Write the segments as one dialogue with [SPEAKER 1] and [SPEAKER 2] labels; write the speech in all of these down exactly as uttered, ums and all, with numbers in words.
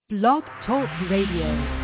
[SPEAKER 1] Blog Talk Radio.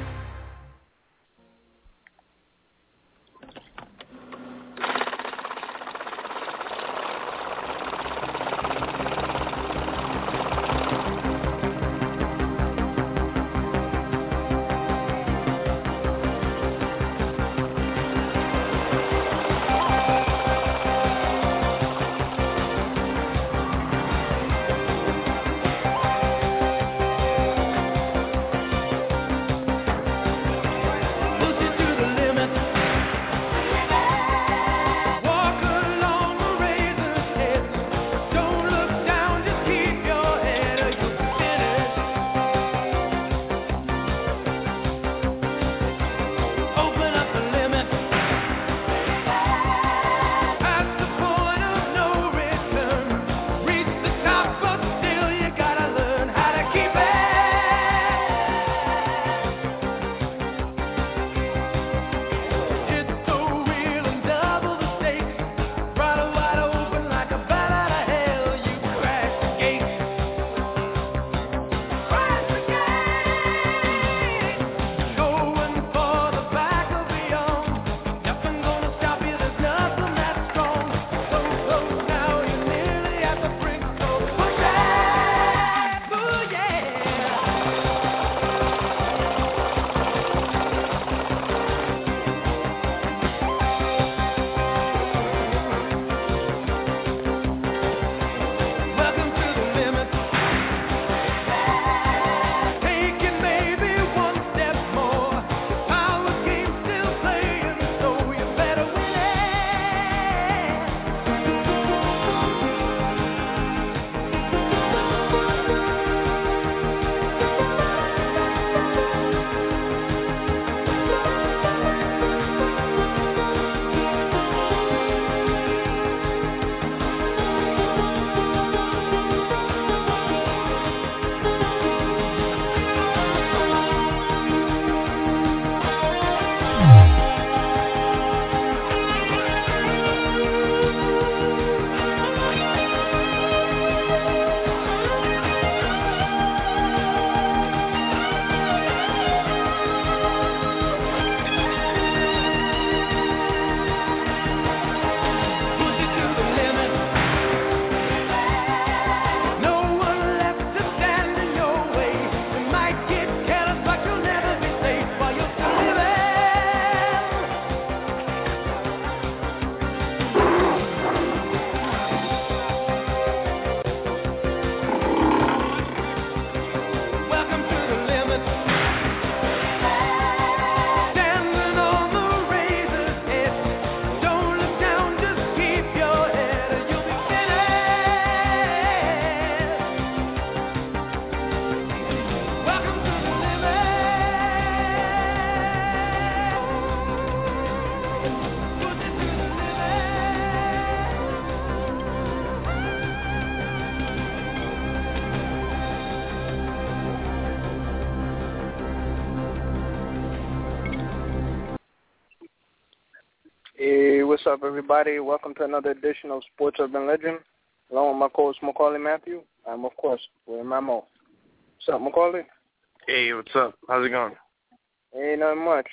[SPEAKER 2] What's up, everybody? Welcome to another edition of Sports Urban Legend. Along with my co-host, Macaulay Matthew. I'm, of course, with Mamo. What's up, Macaulay?
[SPEAKER 3] Hey, what's up? How's it going?
[SPEAKER 2] Ain't nothing much.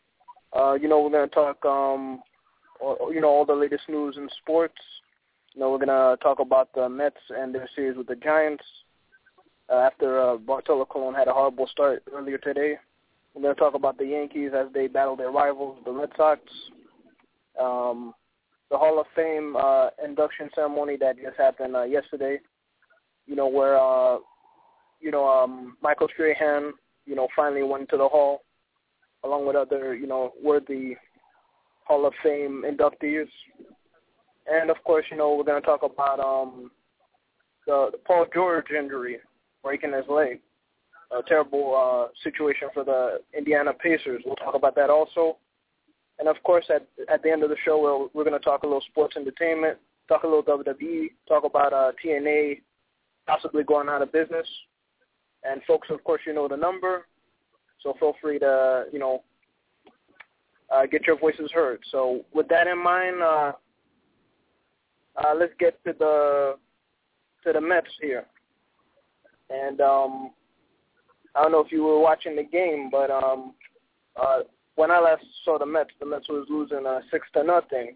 [SPEAKER 2] Uh, you know, we're going to talk, um, or, you know, all the latest news in sports. You know, we're going to talk about the Mets and their series with the Giants. Uh, after uh, Bartolo Colon had a horrible start earlier today. We're going to talk about the Yankees as they battle their rivals, the Red Sox. Um, the Hall of Fame uh, induction ceremony that just happened uh, yesterday, you know, where, uh, you know, um, Michael Strahan, you know, finally went to the Hall, along with other, you know, worthy Hall of Fame inductees. And, of course, you know, we're going to talk about um, the, the Paul George injury, breaking his leg. A terrible uh, situation for the Indiana Pacers. We'll talk about that also. And, of course, at at the end of the show, we're, we're going to talk a little sports entertainment, talk a little W W E, talk about uh, T N A possibly going out of business. And, folks, of course, you know the number, so feel free to, you know, uh, get your voices heard. So with that in mind, uh, uh, let's get to the to the Mets here. And um, I don't know if you were watching the game, but um, uh, when I last saw the Mets, the Mets was losing uh, six to nothing.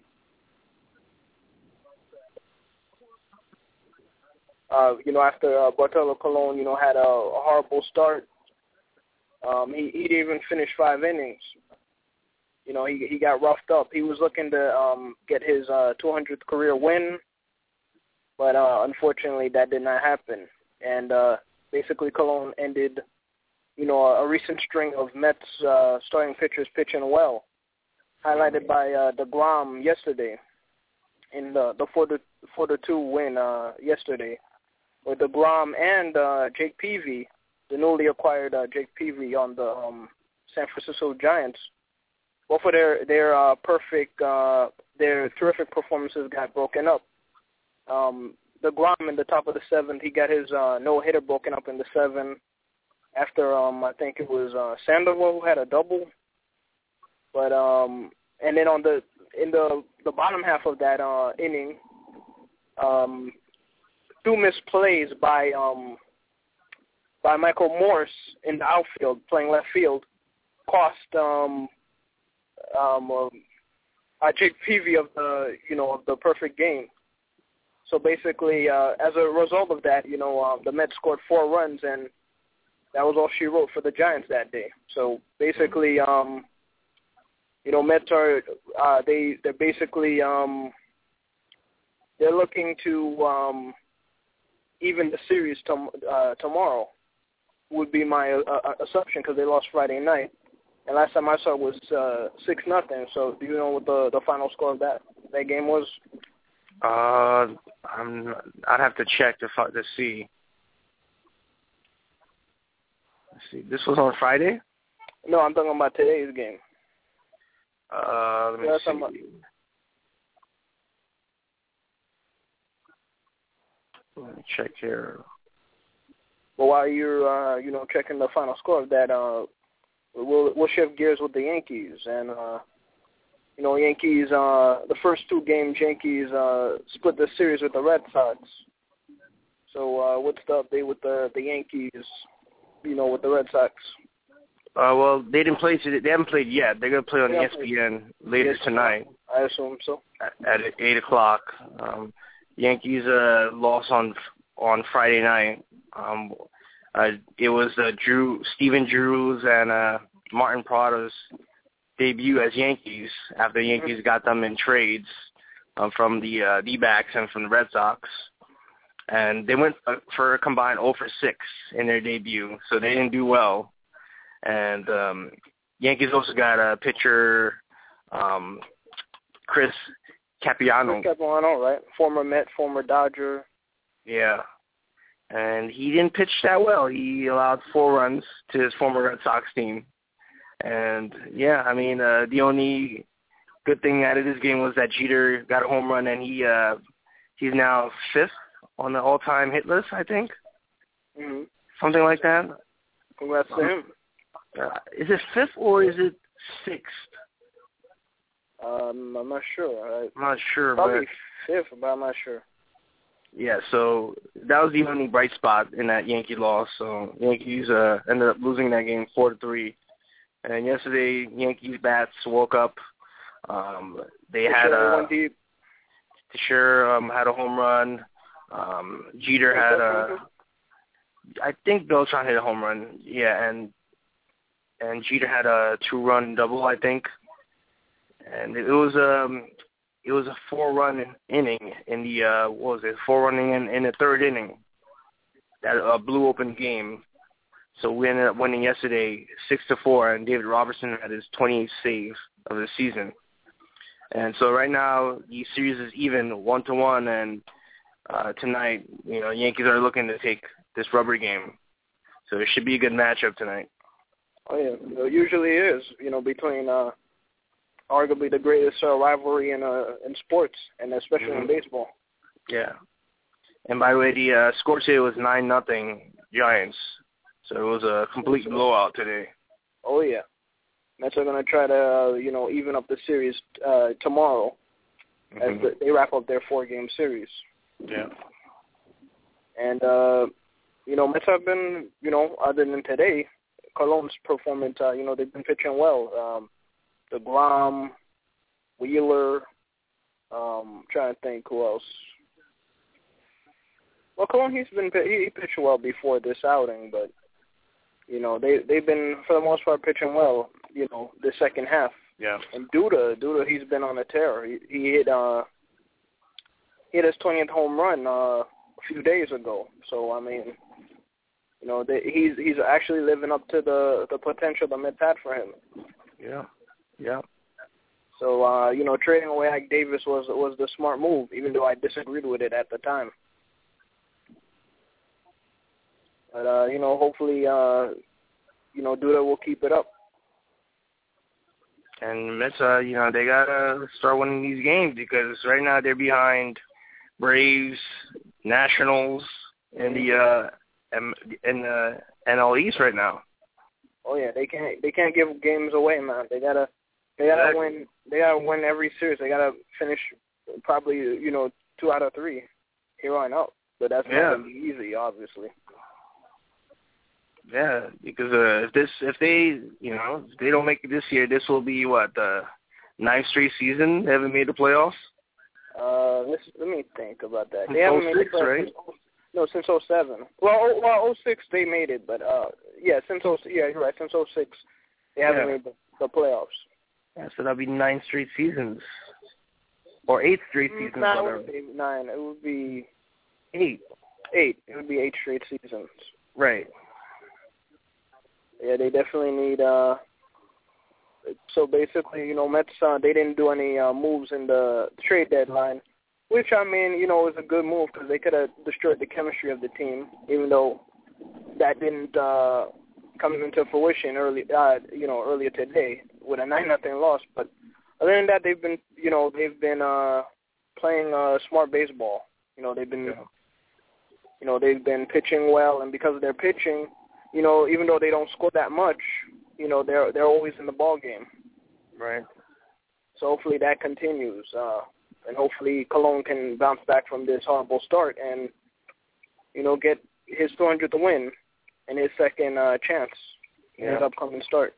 [SPEAKER 2] Uh, you know, after uh, Bartolo Colon, you know, had a, a horrible start. Um, he he didn't even finish five innings. You know, he he got roughed up. He was looking to um, get his uh, two hundredth career win, but uh, unfortunately that did not happen. And uh, basically, Colon ended, you know, a, a recent string of Mets uh, starting pitchers pitching well, highlighted by uh, DeGrom yesterday in the the four to four to two win uh, yesterday, with DeGrom and uh, Jake Peavy, the newly acquired uh, Jake Peavy on the um, San Francisco Giants. Both of their their uh, perfect, uh, their terrific performances got broken up. Um, DeGrom in the top of the seventh, he got his uh, no hitter broken up in the seventh. After um, I think it was uh, Sandoval who had a double, but um, and then on the in the the bottom half of that uh, inning, um, two missed plays by um, by Michael Morse in the outfield playing left field cost um, um, uh, uh, Jake Peavy of the you know of the perfect game. So basically, uh, as a result of that, you know, uh, the Mets scored four runs, and that was all she wrote for the Giants that day. So basically, um, you know, Mets are uh, they they're basically um, they're looking to um, even the series tom- uh, tomorrow would be my uh, assumption because they lost Friday night, and last time I saw it was uh, six nothing. So do you know what the, the final score of that that game was?
[SPEAKER 3] Uh, I'm. I'd have to check to to see. Let's see. This was on Friday?
[SPEAKER 2] No, I'm talking about today's game.
[SPEAKER 3] Uh, let me
[SPEAKER 2] yeah,
[SPEAKER 3] see.
[SPEAKER 2] About...
[SPEAKER 3] Let me check here.
[SPEAKER 2] Well, while you're, uh, you know, checking the final score of that, uh, we'll we'll shift gears with the Yankees and. Uh, You know, Yankees, uh, the first two games, Yankees uh, split the series with the Red Sox. So uh, what's the update with the, the Yankees, you know, with the Red Sox?
[SPEAKER 3] Uh, well, they didn't play today. They haven't played yet. They're going to play on E S P N later
[SPEAKER 2] yes,
[SPEAKER 3] tonight.
[SPEAKER 2] I assume so.
[SPEAKER 3] At, at eight o'clock. Um, Yankees uh, lost on on Friday night. Um, uh, it was uh, Drew, Steven Drew's and uh, Martin Prada's debut as Yankees after the Yankees got them in trades um, from the uh, D-backs and from the Red Sox. And they went for a combined oh for six in their debut, so they didn't do well. And um, Yankees also got a pitcher, um, Chris Capuano.
[SPEAKER 2] Chris Capuano, right? Former Met, former Dodger.
[SPEAKER 3] Yeah. And he didn't pitch that well. He allowed four runs to his former Red Sox team. And, yeah, I mean, uh, the only good thing out of this game was that Jeter got a home run, and he uh, he's now fifth on the all-time hit list, I think.
[SPEAKER 2] Mm-hmm.
[SPEAKER 3] Something like that.
[SPEAKER 2] Congrats to him.
[SPEAKER 3] Uh, is it fifth or is it sixth?
[SPEAKER 2] Um, I'm not sure. I,
[SPEAKER 3] I'm not sure.
[SPEAKER 2] Probably
[SPEAKER 3] but,
[SPEAKER 2] fifth, but I'm not sure.
[SPEAKER 3] Yeah, so that was the only bright spot in that Yankee loss. So Yankees uh, ended up losing that game four to three. And yesterday, Yankees bats woke up. Um, they
[SPEAKER 2] For
[SPEAKER 3] had
[SPEAKER 2] sure,
[SPEAKER 3] a
[SPEAKER 2] went deep.
[SPEAKER 3] Teixeira um, had a home run. Um, Jeter had a. I think Beltran hit a home run. Yeah, and and Jeter had a two-run double, I think. And it was um it was a four-run inning in the uh, what was it? Four-run inning in, in the third inning. That uh, blew open game. So we ended up winning yesterday six to four, and David Robertson had his twenty-eighth save of the season. And so right now the series is even one to one, and uh, tonight, you know, Yankees are looking to take this rubber game. So it should be a good matchup tonight.
[SPEAKER 2] Oh yeah, it usually is. You know, between uh, arguably the greatest uh, rivalry in uh, in sports, and especially mm-hmm. in baseball.
[SPEAKER 3] Yeah. And by the way, the uh, score today was nine nothing Giants. So it was a complete blowout today.
[SPEAKER 2] Oh, yeah. Mets are going to try to, uh, you know, even up the series uh, tomorrow mm-hmm. as the, they wrap up their four-game series.
[SPEAKER 3] Yeah.
[SPEAKER 2] And, uh, you know, Mets have been, you know, other than today, Colon's performance, uh, you know, they've been pitching well. Um, DeGrom, Wheeler, um, trying to think who else. Well, Colon, he's been he pitched well before this outing, but you know they they've been for the most part pitching well. You know, the second half.
[SPEAKER 3] Yeah.
[SPEAKER 2] And Duda, Duda, he's been on a tear. He, he hit uh he hit his twentieth home run uh, a few days ago. So I mean, you know, they, he's he's actually living up to the the potential the Mets had for him.
[SPEAKER 3] Yeah. Yeah.
[SPEAKER 2] So uh, you know, trading away Ike Davis was was the smart move, even though I disagreed with it at the time. But, uh, you know, hopefully, uh, you know, Duda will keep it up.
[SPEAKER 3] And Mets, uh, you know, they got to start winning these games because right now they're behind Braves, Nationals, in the uh, in the N L East right now.
[SPEAKER 2] Oh, yeah, they can't they can't give games away, man. They got to they gotta
[SPEAKER 3] exactly.
[SPEAKER 2] win They got to win every series. They got to finish probably, you know, two out of three here on out. But that's not
[SPEAKER 3] yeah.
[SPEAKER 2] going to be easy, obviously.
[SPEAKER 3] Yeah, because uh, if this, if they, you know, if they don't make it this year, this will be what the ninth straight season they haven't made the playoffs.
[SPEAKER 2] Uh, let's, let me think about that.
[SPEAKER 3] Since
[SPEAKER 2] They haven't made the
[SPEAKER 3] oh six,
[SPEAKER 2] playoffs.
[SPEAKER 3] right?
[SPEAKER 2] Since, no, since oh seven. Well, oh, well, oh six they made it, but uh, yeah, since oh yeah, you're right. Since oh six, they haven't
[SPEAKER 3] yeah.
[SPEAKER 2] made the, the playoffs.
[SPEAKER 3] Yeah, so that'll be nine straight seasons, or eight straight seasons.
[SPEAKER 2] No,
[SPEAKER 3] whatever.
[SPEAKER 2] it would be nine. It would be
[SPEAKER 3] eight.
[SPEAKER 2] Eight. It would be eight straight seasons.
[SPEAKER 3] Right.
[SPEAKER 2] Yeah, they definitely need. Uh, so basically, you know, Mets uh, they didn't do any uh, moves in the trade deadline, which I mean, you know, was a good move because they could have destroyed the chemistry of the team, even though that didn't uh, come into fruition early, uh, you know, earlier today with a nine nothing loss. But other than that, they've been, you know, they've been uh, playing uh, smart baseball. You know, they've been,
[SPEAKER 3] Yeah.
[SPEAKER 2] you know, they've been pitching well, and because of their pitching. You know, even though they don't score that much, you know, they're they're always in the ball game.
[SPEAKER 3] Right.
[SPEAKER 2] So hopefully that continues, uh, and hopefully Colon can bounce back from this horrible start and, you know, get his two hundredth win and his second uh, chance in
[SPEAKER 3] yeah.
[SPEAKER 2] his upcoming start.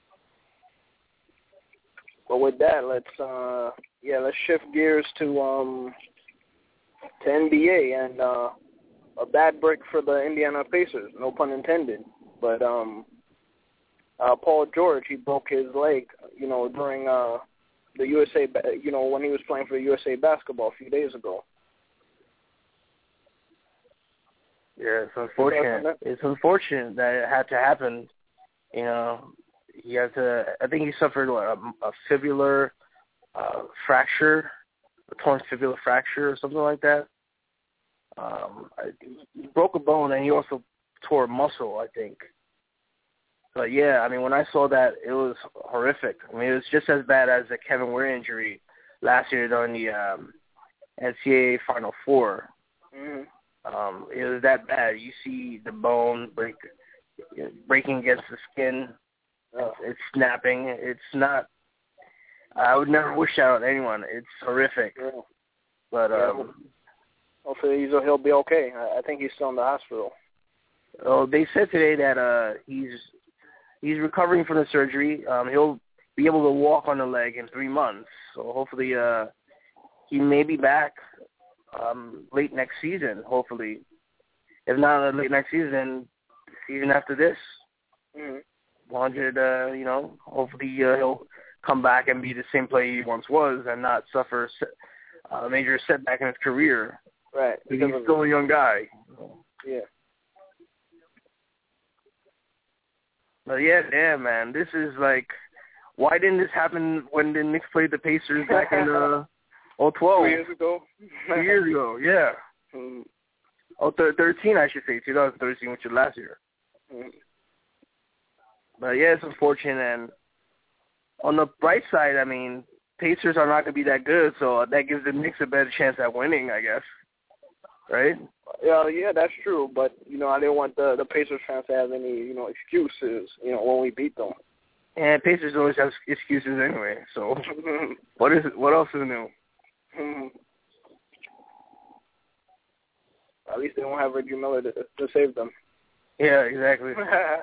[SPEAKER 2] But with that, let's uh, yeah, let's shift gears to um to N B A and. Uh, A bad break for the Indiana Pacers, no pun intended. But um, uh, Paul George, he broke his leg, you know, during uh, the U S A, you know, when he was playing for U S A basketball a few days ago.
[SPEAKER 3] Yeah, it's unfortunate. It's unfortunate that it had to happen. You know, he had to. I think he suffered what, a, a fibular uh, fracture, a torn fibular fracture, or something like that. Um, he broke a bone and he also tore a muscle, I think. But yeah, I mean, when I saw that, it was horrific. I mean, it was just as bad as the Kevin Ware injury last year during the um, N C double A Final Four.
[SPEAKER 2] Mm-hmm.
[SPEAKER 3] Um, it was that bad. You see the bone break, breaking against the skin.
[SPEAKER 2] Oh.
[SPEAKER 3] It's snapping. It's not. I would never wish that on anyone. It's horrific.
[SPEAKER 2] Yeah.
[SPEAKER 3] But
[SPEAKER 2] yeah.
[SPEAKER 3] um.
[SPEAKER 2] Hopefully he's, he'll be okay. I, I think he's still in the hospital.
[SPEAKER 3] Oh, they said today that uh, he's he's recovering from the surgery. Um, he'll be able to walk on the leg in three months. So hopefully uh, he may be back um, late next season, hopefully. If not late next season, the season after this.
[SPEAKER 2] Mm-hmm.
[SPEAKER 3] one hundred, uh, you know, hopefully uh, he'll come back and be the same player he once was and not suffer a major setback in his career.
[SPEAKER 2] Right.
[SPEAKER 3] Because he's still a young guy.
[SPEAKER 2] Yeah.
[SPEAKER 3] But yeah, damn, man. This is like, why didn't this happen when the Knicks played the Pacers back in uh, oh twelve?
[SPEAKER 2] Two years ago?
[SPEAKER 3] Two years ago, yeah.
[SPEAKER 2] Mm-hmm.
[SPEAKER 3] Oh, th- thirteen, I should say. twenty thirteen, which was last year.
[SPEAKER 2] Mm-hmm.
[SPEAKER 3] But yeah, it's unfortunate. And on the bright side, I mean, Pacers are not going to be that good, so that gives the Knicks a better chance at winning, I guess. Right?
[SPEAKER 2] Yeah, yeah, that's true. But you know, I didn't want the the Pacers fans to have any, you know, excuses. You know, when we beat them.
[SPEAKER 3] And Pacers always have excuses anyway. So what is what else is new?
[SPEAKER 2] At least they won't have Reggie Miller to, to save them.
[SPEAKER 3] Yeah, exactly.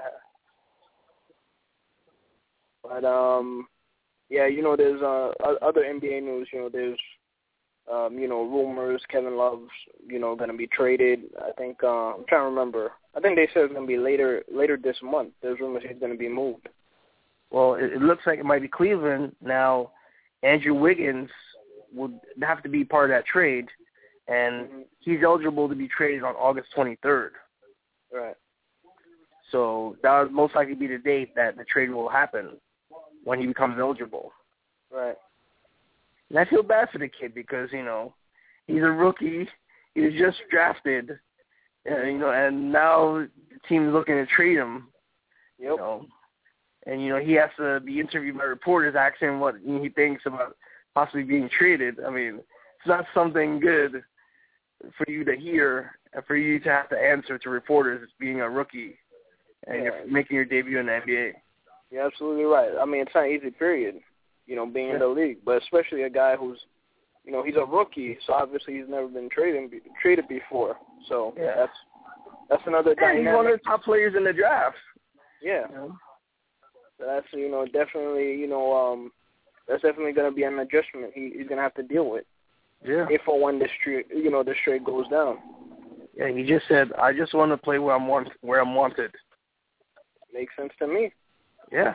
[SPEAKER 2] But um, yeah, you know, there's uh other N B A news. You know, there's um, you know, rumors Kevin Love's you know going to be traded. I think uh, I'm trying to remember. I think they said it's going to be later later this month. There's rumors he's going to be moved.
[SPEAKER 3] Well, it, it looks like it might be Cleveland now. Andrew Wiggins would have to be part of that trade, and mm-hmm. he's eligible to be traded on August twenty-third.
[SPEAKER 2] Right.
[SPEAKER 3] So that would most likely be the date that the trade will happen, when he becomes eligible.
[SPEAKER 2] Right.
[SPEAKER 3] And I feel bad for the kid because, you know, he's a rookie. He was just drafted, uh, you know, and now the team is looking to trade him.
[SPEAKER 2] Yep.
[SPEAKER 3] You know, and, you know, he has to be interviewed by reporters asking what he thinks about possibly being traded. I mean, it's not something good for you to hear and for you to have to answer to reporters as being a rookie and
[SPEAKER 2] yeah.
[SPEAKER 3] you're making your debut in the N B A.
[SPEAKER 2] You're absolutely right. I mean, it's not easy, period, you know, being yeah. in the league. But especially a guy who's, you know, he's a rookie, so obviously he's never been traded traded before. So
[SPEAKER 3] yeah.
[SPEAKER 2] that's that's another
[SPEAKER 3] yeah,
[SPEAKER 2] dynamic.
[SPEAKER 3] He's one of the top players in the draft.
[SPEAKER 2] Yeah.
[SPEAKER 3] You know?
[SPEAKER 2] So that's, you know, definitely, you know, um, that's definitely going to be an adjustment he, he's going to have to deal with.
[SPEAKER 3] Yeah.
[SPEAKER 2] If or when this trade, you know, this trade goes down.
[SPEAKER 3] Yeah, he just said, I just want to play where I'm want, where I'm wanted.
[SPEAKER 2] Makes sense to me.
[SPEAKER 3] Yeah.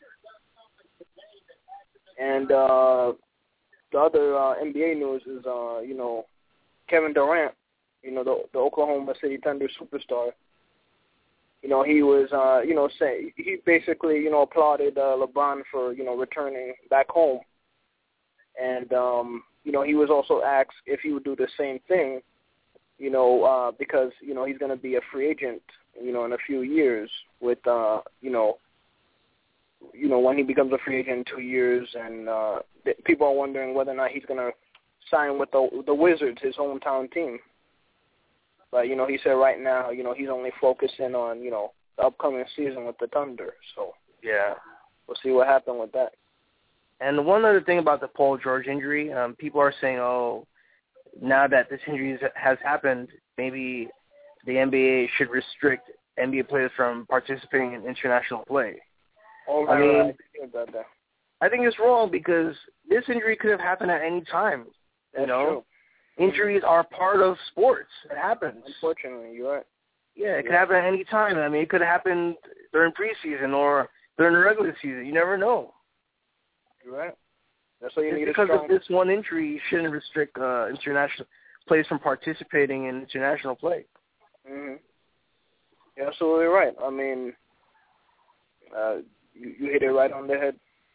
[SPEAKER 2] And uh, the other uh, N B A news is, uh, you know, Kevin Durant, you know, the, the Oklahoma City Thunder superstar. You know, he was, uh, you know, say he basically, you know, applauded uh, LeBron for, you know, returning back home. And, um, you know, he was also asked if he would do the same thing, you know, uh, because, you know, he's going to be a free agent, you know, in a few years with, uh, you know, you know, when he becomes a free agent in two years. And uh, th- people are wondering whether or not he's going to sign with the, the Wizards, his hometown team. But, you know, he said right now, you know, he's only focusing on, you know, the upcoming season with the Thunder. So,
[SPEAKER 3] yeah,
[SPEAKER 2] we'll see what happens with that.
[SPEAKER 3] And one other thing about the Paul George injury, um, people are saying, oh, now that this injury has happened, maybe the N B A should restrict N B A players from participating in international play.
[SPEAKER 2] Oh,
[SPEAKER 3] I mean,
[SPEAKER 2] right. I think about that.
[SPEAKER 3] I think it's wrong because this injury could have happened at any time.
[SPEAKER 2] That's
[SPEAKER 3] you know?
[SPEAKER 2] true.
[SPEAKER 3] Injuries are part of sports. It happens.
[SPEAKER 2] Unfortunately, you're right.
[SPEAKER 3] Yeah, it could
[SPEAKER 2] yeah.
[SPEAKER 3] happen at any time. I mean, it could have happened during preseason or during the regular season. You never know.
[SPEAKER 2] You're right. That's why you
[SPEAKER 3] Just
[SPEAKER 2] need
[SPEAKER 3] because
[SPEAKER 2] a strong...
[SPEAKER 3] of this one injury, you shouldn't restrict uh, international players from participating in international play.
[SPEAKER 2] Mm-hmm. You're absolutely right. I mean, uh, you, you hit it right on the head.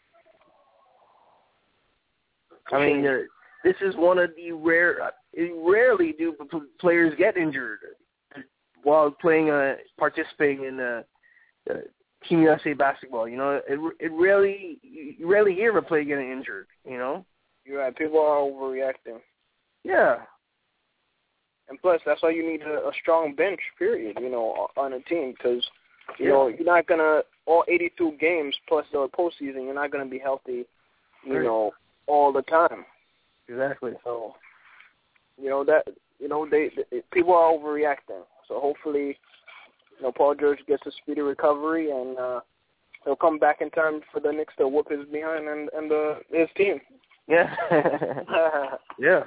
[SPEAKER 3] I mean, uh, this is one of the rare. Uh, rarely do players get injured while playing, uh, participating in uh, uh, Team U S A basketball. You know, it it rarely you rarely hear of a player getting injured. You know.
[SPEAKER 2] You're right. People are overreacting.
[SPEAKER 3] Yeah.
[SPEAKER 2] And plus, that's why you need a, a strong bench. Period. You know, on a team, because you
[SPEAKER 3] yeah.
[SPEAKER 2] know you're not gonna all eighty-two games plus the postseason. You're not gonna be healthy. You
[SPEAKER 3] right.
[SPEAKER 2] know, all the time.
[SPEAKER 3] Exactly.
[SPEAKER 2] So, you know that you know they, they people are overreacting. So hopefully, you know, Paul George gets a speedy recovery and uh, he'll come back in time for the Knicks to whoop his behind and and the, his team.
[SPEAKER 3] Yeah. yeah.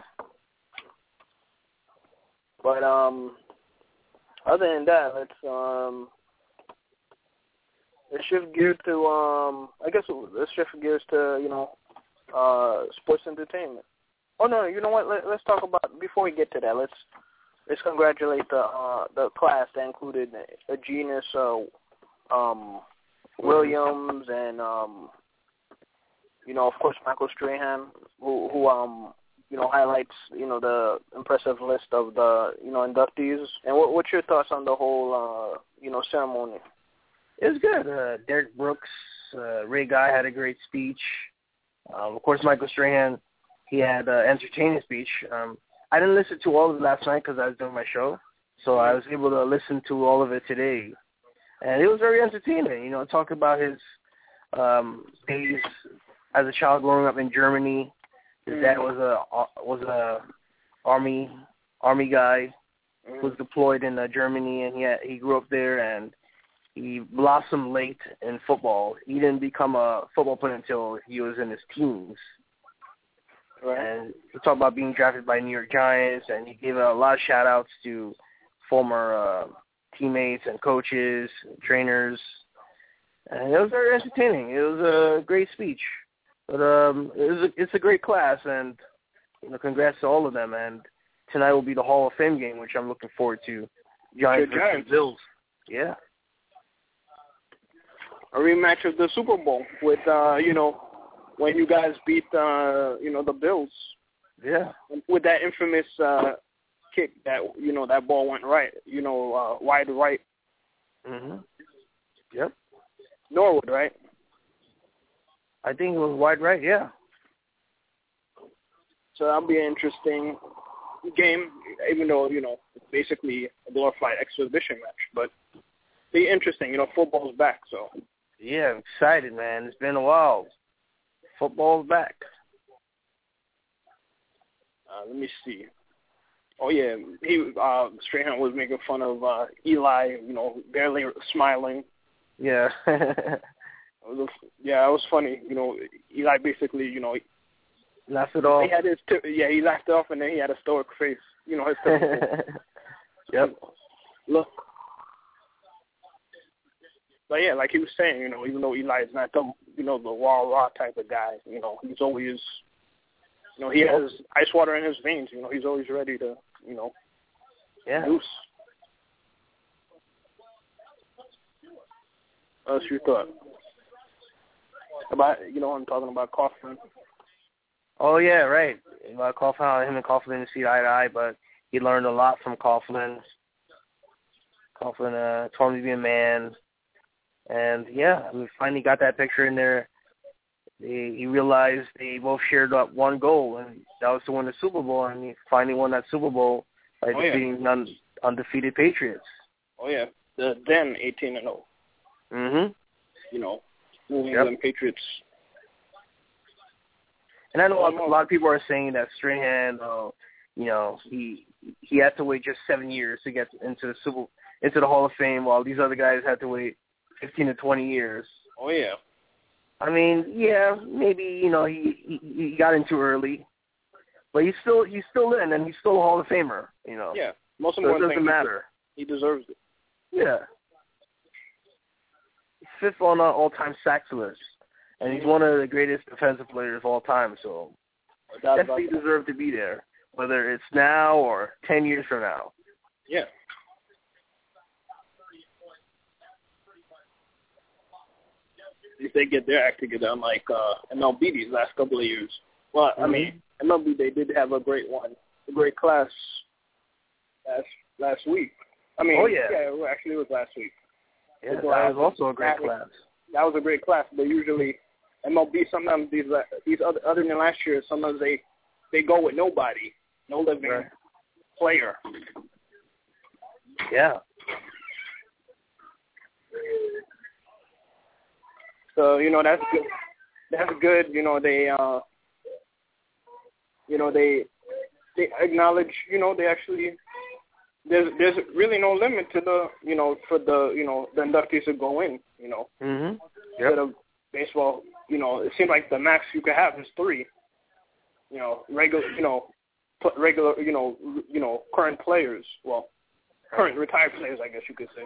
[SPEAKER 2] But um, other than that, let's um, let's shift gears to um, I guess let's shift gears to you know, uh, sports entertainment. Oh no, you know what? Let, let's talk about before we get to that. Let's let's congratulate the uh, the class that included a Genius, uh, um, Williams, and um, you know, of course, Michael Strahan, who who um. you know, highlights, you know, the impressive list of the, you know, inductees. And what, what's your thoughts on the whole, uh, you know, ceremony?
[SPEAKER 3] It was good. Uh, Derek Brooks, uh, Ray Guy had a great speech. Um, of course, Michael Strahan, he had an entertaining speech. Um, I didn't listen to all of it last night because I was doing my show, so I was able to listen to all of it today. And it was very entertaining, you know, talk about his um, days as a child growing up in Germany. His dad was a was a army army guy, mm-hmm. was deployed in uh, Germany, and he had, he grew up there, and he blossomed late in football. He didn't become a football player until he was in his teens.
[SPEAKER 2] Right.
[SPEAKER 3] And he talked about being drafted by New York Giants, and he gave a lot of shout-outs to former uh, teammates and coaches, and trainers. And it was very entertaining. It was a great speech. But um, it was a, it's a great class, and you know, congrats to all of them. And tonight will be the Hall of Fame game, which I'm looking forward to. Giants versus Bills. Yeah.
[SPEAKER 2] A rematch of the Super Bowl with, uh, you know, when you guys beat, uh, you know, the Bills.
[SPEAKER 3] Yeah.
[SPEAKER 2] With that infamous uh, kick that, you know, that ball went right, you know, uh, wide right.
[SPEAKER 3] Mm-hmm. Yep.
[SPEAKER 2] Norwood, right?
[SPEAKER 3] I think it was wide right, yeah.
[SPEAKER 2] So that'll be an interesting game, even though, you know, it's basically a glorified exhibition match. But be interesting, you know, football's back, so.
[SPEAKER 3] Yeah, I'm excited, man. It's been a while. Football's back.
[SPEAKER 2] Uh, let me see. Oh, yeah, he uh, Strahan was making fun of uh, Eli, you know, barely smiling.
[SPEAKER 3] Yeah.
[SPEAKER 2] it was a, yeah, it was funny. You know, Eli basically, you know,
[SPEAKER 3] laughed it off.
[SPEAKER 2] He had his t- yeah, he laughed it off, and then he had a stoic face. You know, his typical.
[SPEAKER 3] Yep.
[SPEAKER 2] Look. But yeah, like he was saying, you know, even though Eli is not the, you know, the raw, raw type of guy, you know, he's always, you know, he has ice water in his veins. You know, he's always ready to, you know,
[SPEAKER 3] yeah.
[SPEAKER 2] produce. What's your thought about, you know, I'm talking about Coughlin.
[SPEAKER 3] Oh yeah, right. About Coughlin, him and Coughlin didn't see eye to eye, but he learned a lot from Coughlin. Coughlin uh, told him to be a man. And, yeah, we finally got that picture in there. They, he realized they both shared up one goal, and that was to win the Super Bowl, and he finally won that Super Bowl by
[SPEAKER 2] oh,
[SPEAKER 3] defeating
[SPEAKER 2] yeah.
[SPEAKER 3] un, undefeated Patriots.
[SPEAKER 2] Oh, yeah. The then eighteen and oh.
[SPEAKER 3] Mm-hmm.
[SPEAKER 2] You know, New
[SPEAKER 3] yep.
[SPEAKER 2] England Patriots.
[SPEAKER 3] And I know a lot of people are saying that Strahan, uh, you know, he he had to wait just seven years to get into the Super into the Hall of Fame, while these other guys had to wait fifteen to twenty years.
[SPEAKER 2] Oh, yeah.
[SPEAKER 3] I mean, yeah, maybe, you know, he, he he got in too early. But he's still he's still in, and he's still a Hall of Famer, you know.
[SPEAKER 2] Yeah. Most
[SPEAKER 3] so
[SPEAKER 2] important
[SPEAKER 3] it doesn't
[SPEAKER 2] thing,
[SPEAKER 3] matter.
[SPEAKER 2] He deserves it.
[SPEAKER 3] Yeah. He's fifth on the all-time sacks list. And he's one of the greatest defensive players of all time, so definitely deserves to be there, whether it's now or ten years from now.
[SPEAKER 2] Yeah. If they get their act together, unlike uh, M L B these last couple of years. Well, mm-hmm. I mean, M L B, they did have a great one, a great class last last week. I mean,
[SPEAKER 3] oh, yeah.
[SPEAKER 2] yeah, it actually it was last week.
[SPEAKER 3] Yeah, that was also a great class.
[SPEAKER 2] Was, that was a great class, but usually M L B, sometimes these these other other than last year, sometimes they they go with nobody, no living right. player.
[SPEAKER 3] Yeah.
[SPEAKER 2] So you know that's good. That's good. You know they uh, you know they they acknowledge. You know they actually there's there's really no limit to the you know for the you know the inductees to go in. You know.
[SPEAKER 3] Mhm.
[SPEAKER 2] Yep. Instead of baseball. You know, it seems like the max you could have is three. You know, regular, you know, regular, you know, you know, current players. Well, current retired players, I guess you could say.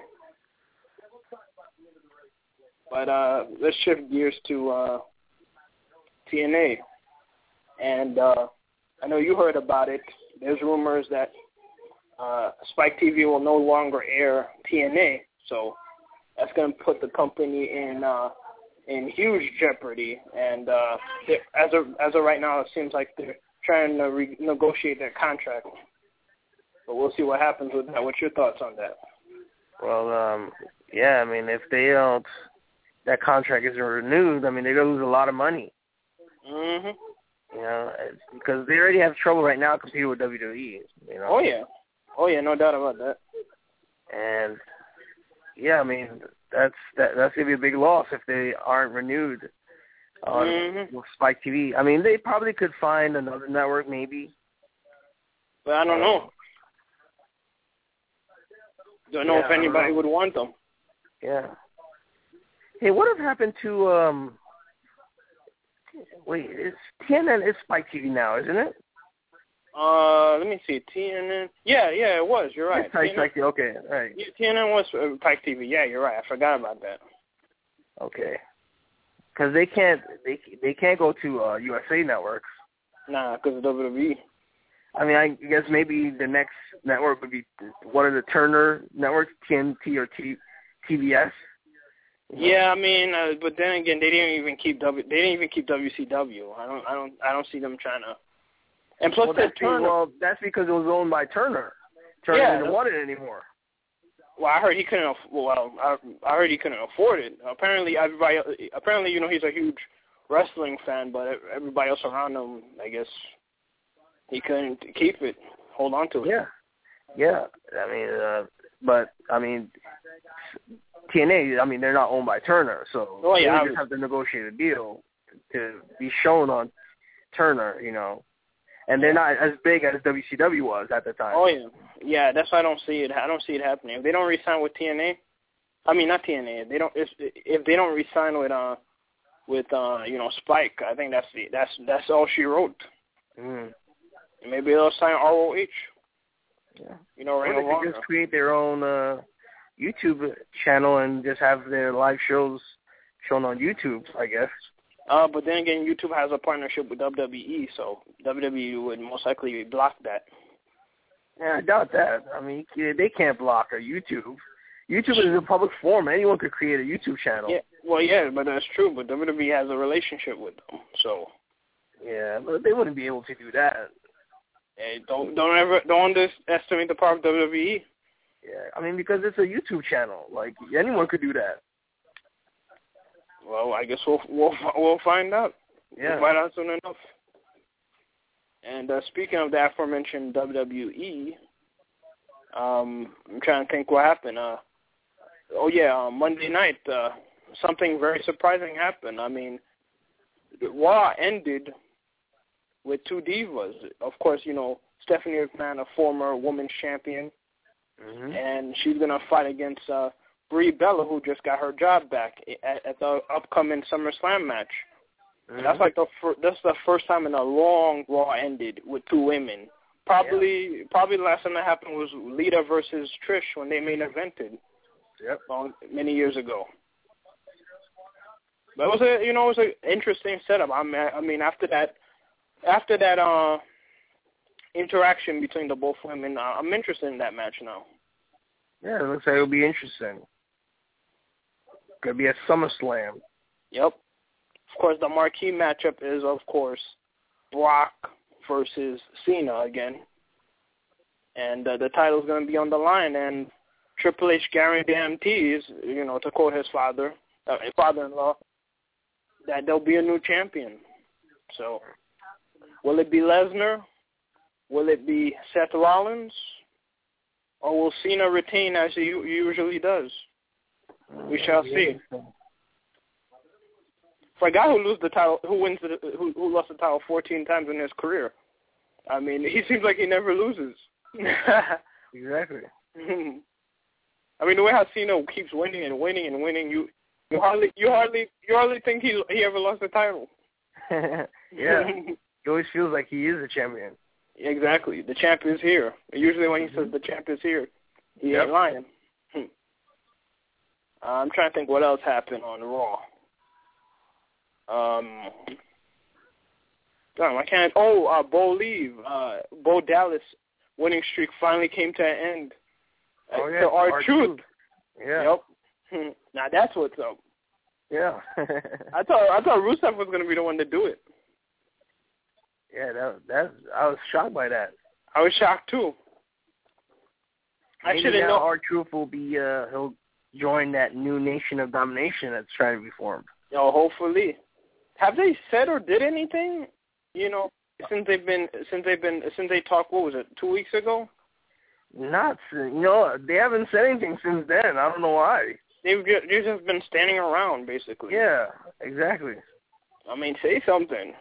[SPEAKER 2] But uh, let's shift gears to uh, T N A, and uh, I know you heard about it. There's rumors that uh, Spike T V will no longer air T N A, so that's going to put the company in. Uh, in huge jeopardy, and uh, as of as of right now, it seems like they're trying to renegotiate their contract. But we'll see what happens with that. What's your thoughts on that?
[SPEAKER 3] Well, um, yeah, I mean, if they don't, that contract isn't renewed, I mean, they're gonna lose a lot of money.
[SPEAKER 2] Mhm.
[SPEAKER 3] You know, because they already have trouble right now competing with W W E. You know.
[SPEAKER 2] Oh yeah, oh yeah, no doubt about that.
[SPEAKER 3] And yeah, I mean. That's that, that's gonna be a big loss if they aren't renewed on
[SPEAKER 2] mm-hmm.
[SPEAKER 3] with Spike T V. I mean, they probably could find another network, maybe.
[SPEAKER 2] But I don't know. Don't know
[SPEAKER 3] yeah,
[SPEAKER 2] if anybody would want them.
[SPEAKER 3] Yeah. Hey, what has happened to um? Wait, it's T N N is Spike T V now, isn't it?
[SPEAKER 2] Uh, let me see. T N N. Yeah, yeah, it was. You're right.
[SPEAKER 3] It's Spike T V. Okay, right.
[SPEAKER 2] Yeah, T N N was uh, Spike T V. Yeah, you're right. I forgot about that.
[SPEAKER 3] Okay. Because they can't they they can't go to uh, U S A networks.
[SPEAKER 2] Nah, because of W W E.
[SPEAKER 3] I mean, I guess maybe the next network would be one of the Turner networks, T N T or T, TBS.
[SPEAKER 2] Yeah, I mean, uh, but then again, they didn't even keep W. They didn't even keep W C W. I don't, I don't, I don't see them trying to. And plus,
[SPEAKER 3] well, that's,
[SPEAKER 2] Turner.
[SPEAKER 3] Well, that's because it was owned by Turner. Turner
[SPEAKER 2] yeah,
[SPEAKER 3] didn't want it anymore.
[SPEAKER 2] Well, I heard he couldn't. Well, I, I heard he couldn't afford it. Apparently, everybody. Apparently, you know, he's a huge wrestling fan, but everybody else around him, I guess, he couldn't keep it, hold on to it.
[SPEAKER 3] Yeah, yeah. I mean, uh, but I mean. T N A, I mean, they're not owned by Turner, so
[SPEAKER 2] oh, yeah,
[SPEAKER 3] they just have to negotiate a deal to be shown on Turner, you know. And they're not as big as W C W was at the time.
[SPEAKER 2] Oh, yeah. Yeah, that's why I don't see it. I don't see it happening. If they don't re-sign with T N A, I mean, not T N A, if they don't, if, if they don't re-sign with, uh, with uh, you know, Spike, I think that's the, that's that's all she wrote.
[SPEAKER 3] Mm.
[SPEAKER 2] Maybe they'll sign R O H.
[SPEAKER 3] Yeah.
[SPEAKER 2] You know, Ring
[SPEAKER 3] or
[SPEAKER 2] of
[SPEAKER 3] they
[SPEAKER 2] Honor.
[SPEAKER 3] could just create their own uh, YouTube channel and just have their live shows shown on YouTube, I guess.
[SPEAKER 2] Uh, but then again, YouTube has a partnership with W W E, so W W E would most likely block that.
[SPEAKER 3] Yeah, I doubt that. I mean, they can't block a YouTube. YouTube is a public forum. Anyone could create a YouTube channel.
[SPEAKER 2] Yeah, well, yeah, but that's true. But W W E has a relationship with them, so.
[SPEAKER 3] Yeah, but they wouldn't be able to do that.
[SPEAKER 2] Hey, don't don't ever don't underestimate the power of W W E.
[SPEAKER 3] Yeah, I mean, because it's a YouTube channel. Like, anyone could do that.
[SPEAKER 2] Well, I guess we'll we'll we'll find out.
[SPEAKER 3] Yeah.
[SPEAKER 2] We'll find out soon enough. And uh, speaking of the aforementioned W W E, um, I'm trying to think what happened. Uh, oh yeah, uh, Monday night, uh, something very surprising happened. I mean, Raw ended with two divas. Of course, you know, Stephanie McMahon, a former women's champion.
[SPEAKER 3] Mm-hmm.
[SPEAKER 2] And she's going to fight against uh, Brie Bella, who just got her job back at, at the upcoming SummerSlam match. Mm-hmm. And that's like the fir- that's the first time in a long Raw ended with two women. Probably yeah. probably the last time that happened was Lita versus Trish when they main evented.
[SPEAKER 3] Yep.
[SPEAKER 2] Long, many years ago. But it was a you know it was an interesting setup. I mean, I mean after that after that uh. interaction between the both women, uh, I'm interested in that match now.
[SPEAKER 3] Yeah, it looks like it'll be interesting. Could be a SummerSlam.
[SPEAKER 2] Yep. Of course, the marquee matchup is, of course, Brock versus Cena again. And uh, the title's going to be on the line, and Triple H guarantees, you know, to quote his father, uh, his father-in-law, that there'll be a new champion. So, will it be Lesnar? Will it be Seth Rollins, or will Cena retain as he usually does? We shall see. For a guy who loses the title, who wins the, who, who lost the title fourteen times in his career, I mean, he seems like he never loses.
[SPEAKER 3] Exactly.
[SPEAKER 2] I mean, the way how Cena keeps winning and winning and winning, you you hardly you hardly you hardly think he he ever lost the title.
[SPEAKER 3] Yeah, he always feels like he is a champion.
[SPEAKER 2] Exactly. The champ is here. Usually when he says the champ is here, he
[SPEAKER 3] yep.
[SPEAKER 2] ain't lying. Hmm. I'm trying to think what else happened on Raw. Um, damn, I can't. Oh, uh, Bo Leave, uh, Bo Dallas winning streak finally came to an end.
[SPEAKER 3] Oh, yeah.
[SPEAKER 2] To our,
[SPEAKER 3] our
[SPEAKER 2] truth.
[SPEAKER 3] truth. Yeah.
[SPEAKER 2] Yep. Now that's what's up.
[SPEAKER 3] Yeah.
[SPEAKER 2] I thought I thought Rusev was going to be the one to do it.
[SPEAKER 3] Yeah, that that I was shocked by that.
[SPEAKER 2] I was shocked too. I
[SPEAKER 3] Maybe
[SPEAKER 2] should have
[SPEAKER 3] now
[SPEAKER 2] known.
[SPEAKER 3] R-Truth will be uh, he'll join that new Nation of Domination that's trying to be formed.
[SPEAKER 2] Oh, hopefully. Have they said or did anything? You know, since they've been since they've been since they talked. What was it? Two weeks ago?
[SPEAKER 3] Not, you know, they haven't said anything since then. I don't know why.
[SPEAKER 2] They've just, they've just been standing around, basically.
[SPEAKER 3] Yeah, exactly.
[SPEAKER 2] I mean, say something.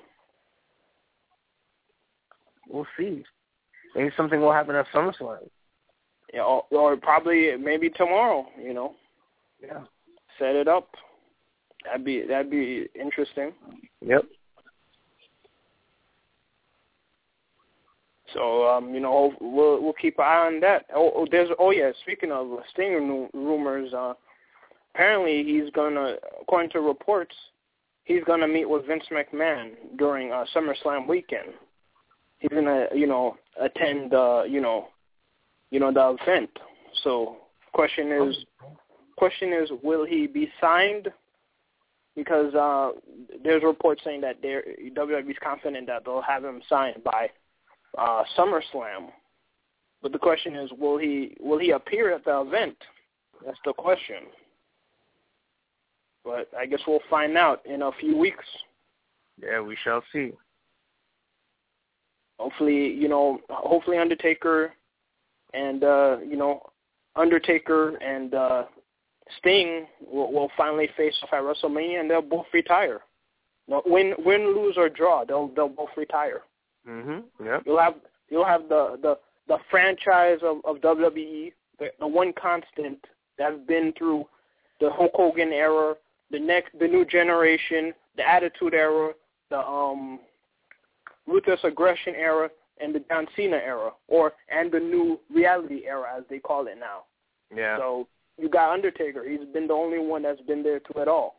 [SPEAKER 3] We'll see. Maybe something will happen at SummerSlam.
[SPEAKER 2] Yeah, or, or probably maybe tomorrow. You know.
[SPEAKER 3] Yeah.
[SPEAKER 2] Set it up. That'd be that'd be interesting.
[SPEAKER 3] Yep.
[SPEAKER 2] So um, you know, we'll we'll keep an eye on that. Oh, oh there's oh yeah. Speaking of Sting rumors, uh, apparently he's gonna, according to reports, he's gonna meet with Vince McMahon during uh, SummerSlam weekend. He's gonna, you know, attend, uh, you know, you know the event. So, question is, question is, will he be signed? Because uh, there's reports saying that W W E is confident that they'll have him signed by uh, SummerSlam. But the question is, will he will he appear at the event? That's the question. But I guess we'll find out in a few weeks.
[SPEAKER 3] Yeah, we shall see.
[SPEAKER 2] Hopefully, you know, hopefully Undertaker and, uh, you know, Undertaker and uh, Sting will, will finally face off at WrestleMania, and they'll both retire. No, win, win, lose, or draw, they'll they'll both retire.
[SPEAKER 3] Mhm. Yep.
[SPEAKER 2] You'll have you'll have the, the, the franchise of, of W W E, the, the one constant that's been through the Hulk Hogan era, the next the new generation, the Attitude Era, the um Ruthless Aggression era, and the John Cena era, or and the new reality era as they call it now.
[SPEAKER 3] Yeah.
[SPEAKER 2] So you got Undertaker. He's been the only one that's been there through it all.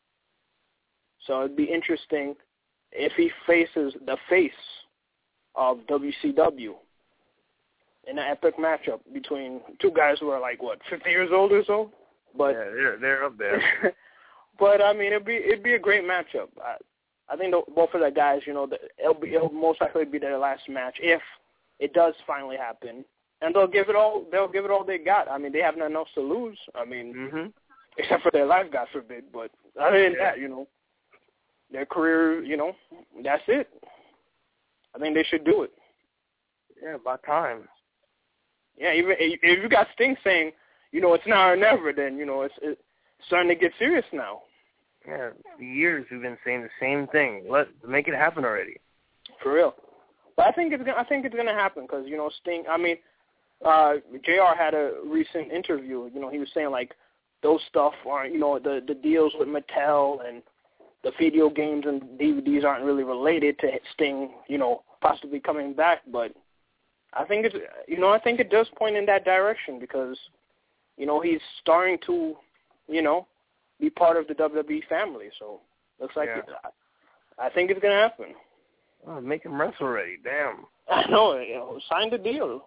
[SPEAKER 2] So it'd be interesting if he faces the face of W C W in an epic matchup between two guys who are like what, fifty years old or so. But
[SPEAKER 3] yeah, they're they're up there.
[SPEAKER 2] But I mean, it'd be it'd be a great matchup. I, I think the, both of the guys, you know, the, it'll be it'll most likely be their last match if it does finally happen, and they'll give it all. They'll give it all they got. I mean, they have nothing else to lose. I mean,
[SPEAKER 3] mm-hmm.
[SPEAKER 2] except for their life, God forbid. But other than
[SPEAKER 3] yeah.
[SPEAKER 2] that, you know, their career, you know, that's it. I think they should do it.
[SPEAKER 3] Yeah, about time.
[SPEAKER 2] Yeah, even if you got Sting saying, you know, it's now or never, then you know it's, it's starting to get serious now.
[SPEAKER 3] Yeah, for years we've been saying the same thing. Let make it happen already.
[SPEAKER 2] For real. But I think it's gonna, I think it's gonna happen because you know Sting. I mean, uh, J R had a recent interview. You know, he was saying like those stuff aren't, you know, the the deals with Mattel and the video games and D V Ds aren't really related to Sting, you know, possibly coming back. But I think it's, you know, I think it does point in that direction because, you know, he's starting to, you know, be part of the W W E family. So looks like
[SPEAKER 3] yeah.
[SPEAKER 2] it, I think it's gonna happen.
[SPEAKER 3] Oh, make him wrestle already. Damn.
[SPEAKER 2] I know. You know, sign the deal.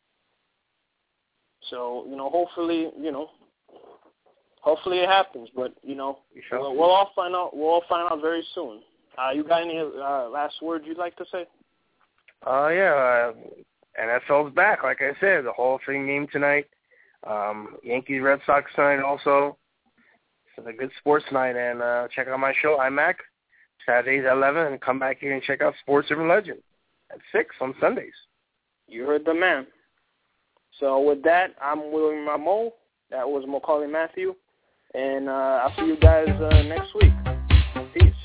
[SPEAKER 2] So you know, hopefully, you know, hopefully it happens. But you know, we'll, we'll all find out. We'll all find out very soon. Uh, you got any uh, last words you'd like to say?
[SPEAKER 3] Uh, yeah. Uh, N F L's back. Like I said, the Hall of Fame game tonight. Um, Yankees Red Sox tonight also. It's a good sports night, and uh, check out my show, iMac, Saturdays at eleven, and come back here and check out Sports Urban Legend at six on Sundays.
[SPEAKER 2] You heard the man. So with that, I'm William Rameau. That was Macaulay Matthew, and uh, I'll see you guys uh, next week. Peace.